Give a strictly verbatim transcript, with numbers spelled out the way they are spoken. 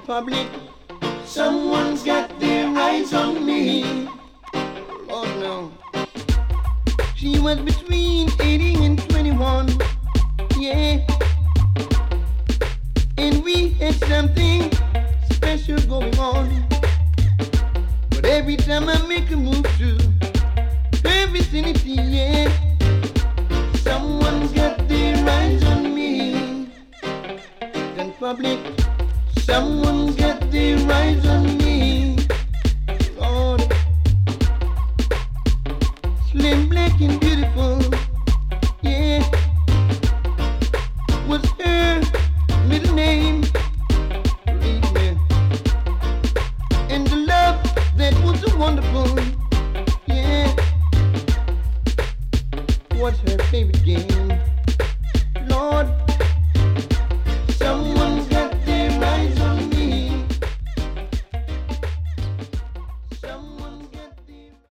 public. Someone's got their eyes on me. Lord no. She was between eighteen and twenty-one. Yeah. And we had something special going on. But every time I make a move to her vicinity, yeah, someone's got their eyes on me. In public, someone's got their eyes on me. Lord, slim, black, and beautiful, yeah, was her middle name. Read me. And the love that was so wonderful, yeah, was her favorite game.